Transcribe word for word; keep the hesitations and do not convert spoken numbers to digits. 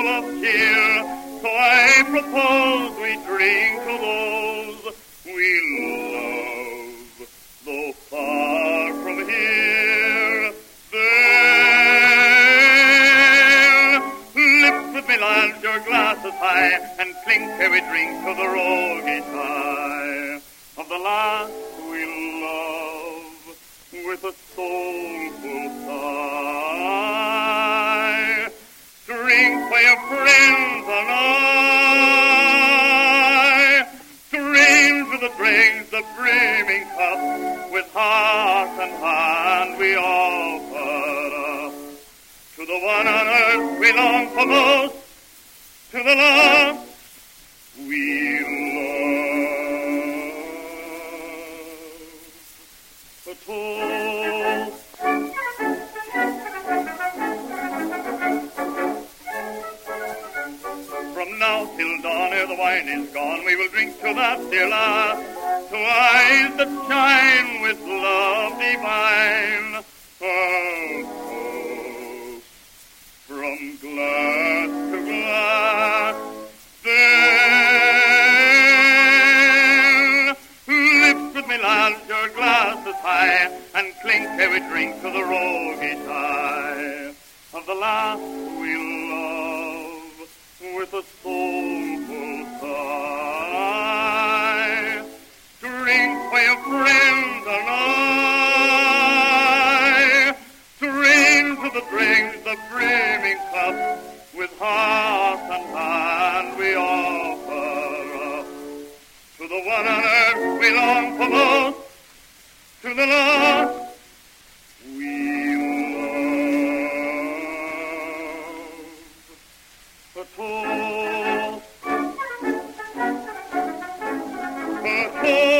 full of cheer. So I propose we drink to those we love, though far from here. There, lift with me, lads, your glasses high, and clink ere we drink to the roguey tie of the lass we love, with a soulful sigh. Drink for your friends and I. Drink to the dregs, the brimming cup, with heart and hand we offer up. To the one on earth we long for most, to the last we love. A toast. From now till dawn, ere the wine is gone, we will drink to that dear lass, to eyes that shine with love divine. Oh, oh, from glass to glass, then lift with me, lads, your glasses high, and clink ere we drink to the roguey tie of the lass we love, with a soulful sigh. Drink for your friends and I. Drink to the dregs, the brimming cup, with heart and hand we offer up. To the one on earth we long for most, to the last we love. A toast, a toast.